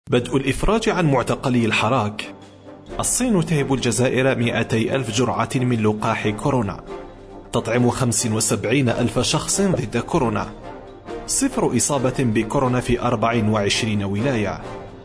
بدء الإفراج عن معتقلي الحراك. الصين تهب الجزائر 200 ألف جرعة من لقاح كورونا. تطعم 75 ألف شخص ضد كورونا. 0 إصابة بكورونا في 24 ولاية.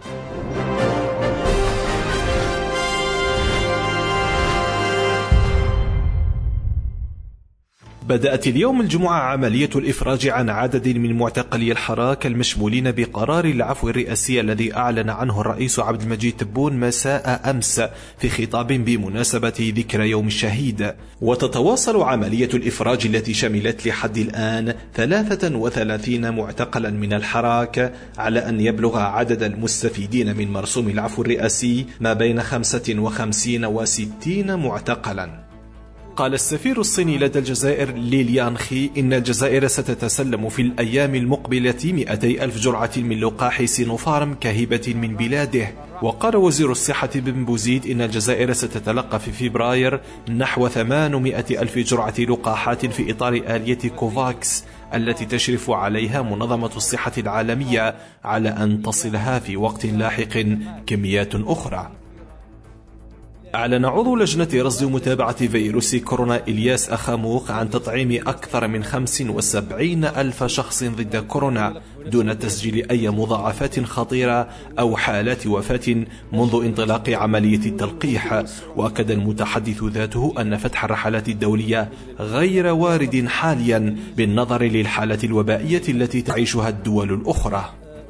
بدأت اليوم الجمعة عملية الإفراج عن عدد من معتقلي الحراك المشمولين بقرار العفو الرئاسي الذي أعلن عنه الرئيس عبد المجيد تبون مساء أمس في خطاب بمناسبة ذكرى يوم الشهيد. وتتواصل عملية الإفراج التي شملت لحد الآن 33 معتقلا من الحراك، على أن يبلغ عدد المستفيدين من مرسوم العفو الرئاسي ما بين 55 و60 معتقلا. قال السفير الصيني لدى الجزائر لي ليانخي إن الجزائر ستتسلم في الأيام المقبلة 200 ألف جرعة من لقاح سينوفارم كهبة من بلاده. وقال وزير الصحة بن بوزيد إن الجزائر ستتلقى في فبراير نحو 800 ألف جرعة لقاحات في إطار آلية كوفاكس التي تشرف عليها منظمة الصحة العالمية، على أن تصلها في وقت لاحق كميات أخرى. أعلن عضو لجنة رصد ومتابعة فيروس كورونا إلياس أخاموخ عن تطعيم أكثر من 75 ألف شخص ضد كورونا دون تسجيل أي مضاعفات خطيرة أو حالات وفاة منذ انطلاق عملية التلقيح. وأكد المتحدث ذاته أن فتح الرحلات الدولية غير وارد حاليا بالنظر للحالة الوبائية التي تعيشها الدول الأخرى.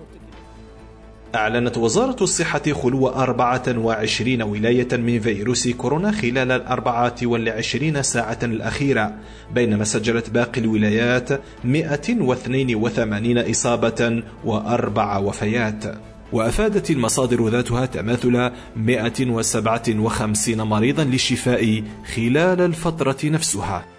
أعلنت وزارة الصحة خلو 24 ولاية من فيروس كورونا خلال 24 ساعة الأخيرة، بينما سجلت باقي الولايات 182 إصابة و4 وفيات. وأفادت المصادر ذاتها تماثل 157 مريضا للشفاء خلال الفترة نفسها.